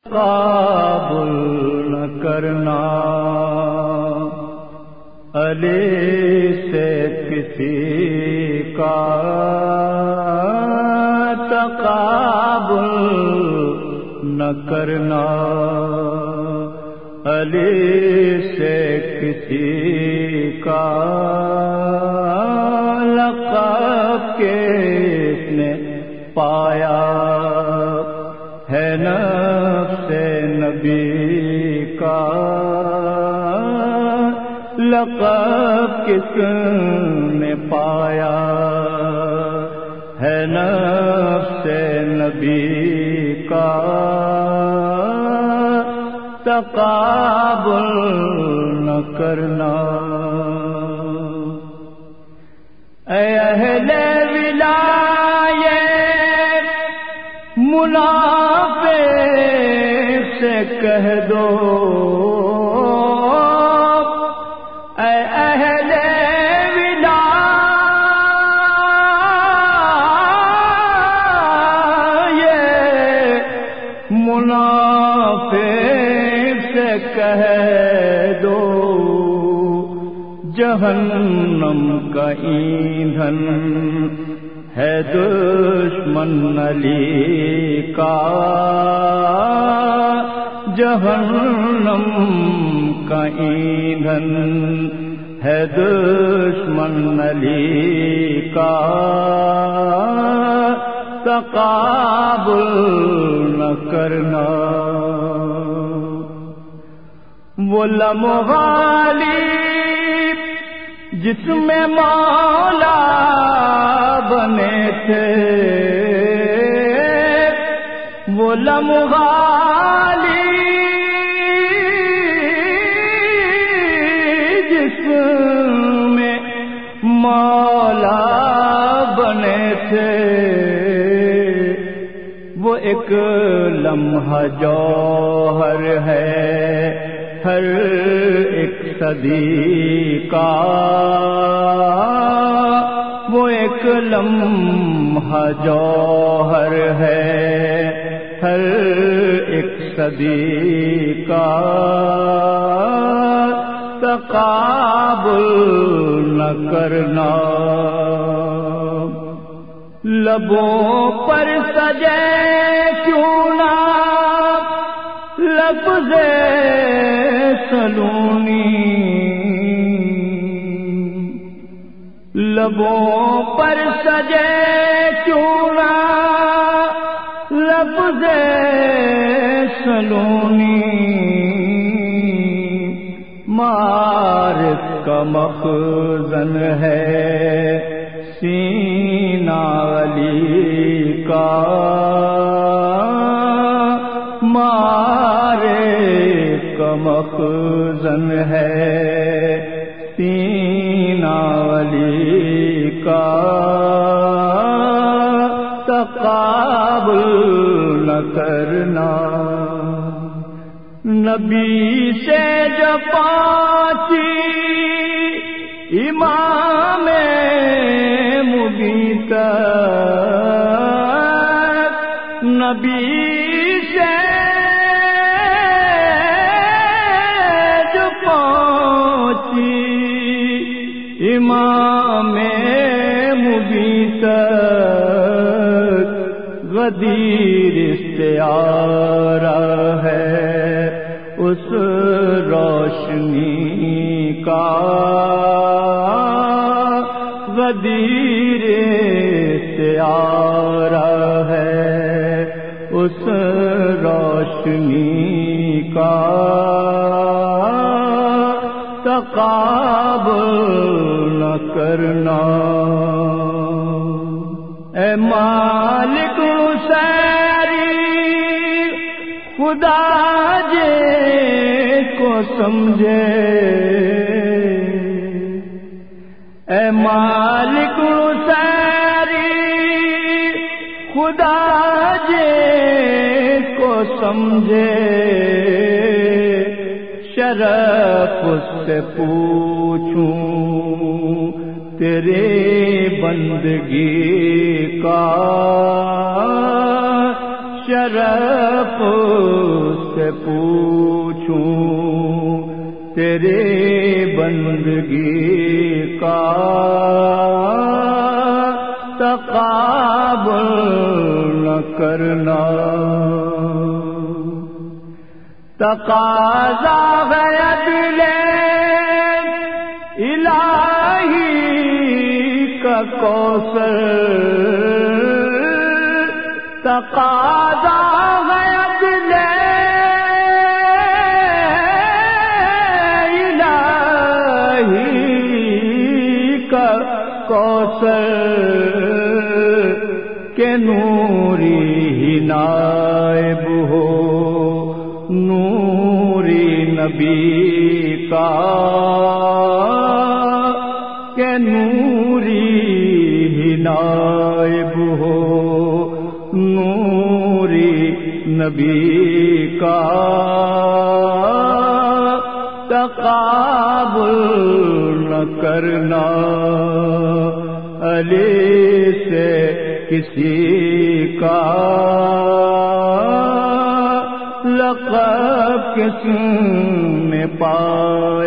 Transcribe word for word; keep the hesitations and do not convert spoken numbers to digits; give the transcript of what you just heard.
قابل نہ کرنا علی سے کسی کا تقابل نہ کرنا علی سے کسی کا لقب کس نے پایا ہے نفس نبی کا لقب کس نے پایا ہے نفس نبی کا تقابل نہ کرنا اے اہل ولایت منافق سے کہہ دو اے اہل ولایت منافق سے کہہ دو جہنم کا ایندھن ہے دشمن علی کا جہنم کا ایندھن ہے دشمن علی کا تقابل نہ کرنا وہ لمحالی جس میں مولا بنے تھے وہ لمحالی جس میں مولا بنے تھے وہ ایک لمحہ جوہر ہے ہر ایک صدی کا وہ ایک لمحہ جوہر ہے ہر ایک صدی کا تقابل نہ کرنا لبوں پر سجے کیوں نہ لفظ سلونی لبوں پر سجے کیوں نہ لفظ سلونی معارف کا مخزن ہے سینہ علی کا معارف کا مخزن ہے سینہ علی کا تقابل نہ کرنا نبی سے جب پہنچی امام مبین نبی سے جب پہنچی امام مبین غدیر استعارہ ہے اس روشنی کا غدیر استعارہ ہے اس روشنی کا تقابل نہ کرنا اے مالک ساری خدا جے کو سمجھے اے مالک ساری خدا جے کو سمجھے شرف اس سے پوچھوں تیرے بندگی کا شرف سے پوچھوں تیرے بندگی کا تقابل نہ کرنا، تقاضا ہے عدل الہی کا کوثر، تقاضا ہے عدل الہی کا کوثر کہ نوری ہی نائب ہو نوری نبی کا، کہ نوری ہی نائب ہو نوری نبی کا، تقابل نہ کرنا علی سے کسی کا لقب کس میں پائے